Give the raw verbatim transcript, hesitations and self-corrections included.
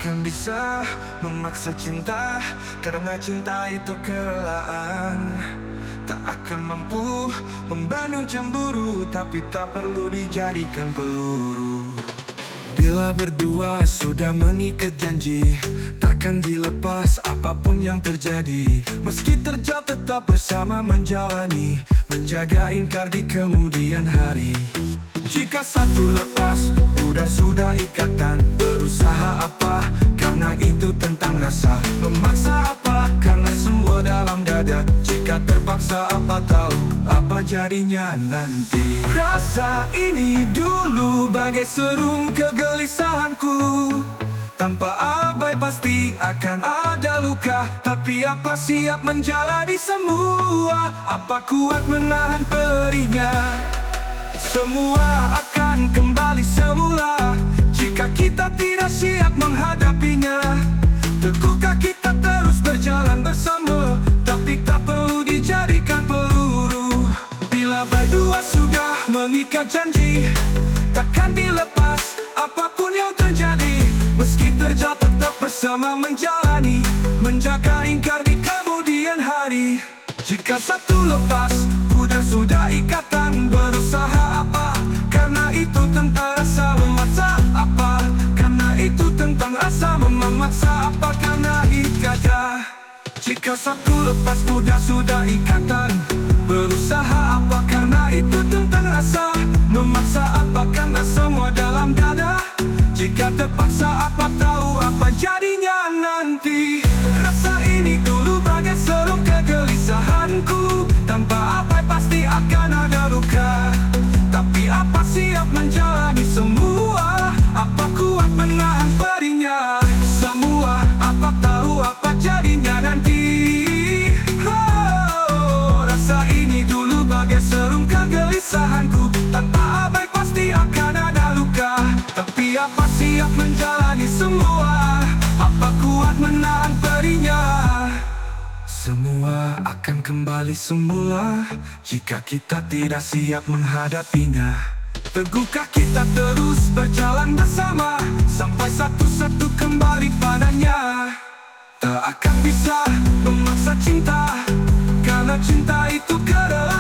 akan bisa memaksa cinta, karena cinta itu kerelaan. Tak akan mampu membangun cemburu, tapi tak perlu dijadikan peluru. Bila berdua sudah mengikat janji, takkan dilepas apapun yang terjadi. Meski terjauh tetap bersama menjalani, menjaga ingkar di kemudian hari. Jika satu lepas, udah sudah ikatan. Berusaha apa? Karena itu tentang rasa. Memaksa apa? Karena semua dalam dada. Jika terpaksa apa tahu apa jadinya nanti. Rasa ini dulu bagai serum kegelisahanku. Tanpa abai pasti akan ada luka, tapi apa siap menjalani semua? Apa kuat menahan perihnya? Semua akan kembali semula jika kita tidak siap menghadapinya. Tegukah kita terus berjalan bersama, tapi tak perlu dijadikan peluru. Bila berdua sudah mengikat janji, takkan dilepas apapun yang terjadi. Meski terjauh tetap bersama menjalani, menjaga ingkar di kemudian hari. Jika satu lepas, udah sudah ikatan. Berusaha apa? Karena itu tentang rasa. Memaksa apa? Karena itu tentang rasa. Memaksa apa? Karena ikatan. Jika satu lepas, udah sudah ikatan. Berusaha apa? Karena itu tentang rasa. Memaksa apa? Karena semua dalam dada. Jika terpaksa apa tahu apa jadinya nanti. Rasa ini dulu bagai serum kegelisahanku. Tanpa apa pasti akan ada luka, tapi apa siap menjalani semua? Apa kuat menahan perihnya? Semua apa tahu apa jadinya nanti. Oh, rasa ini dulu bagai serum kegelisahanku. Tanpa abai pasti akan ada luka, tapi apa siap menjalani semua? Apa kuat menahan perihnya? Semua akan kembali semula jika kita tidak siap menghadapinya. Tegukah kita terus berjalan bersama sampai satu-satu kembali padanya? Tak akan bisa memaksa cinta, karena cinta itu kerelaan.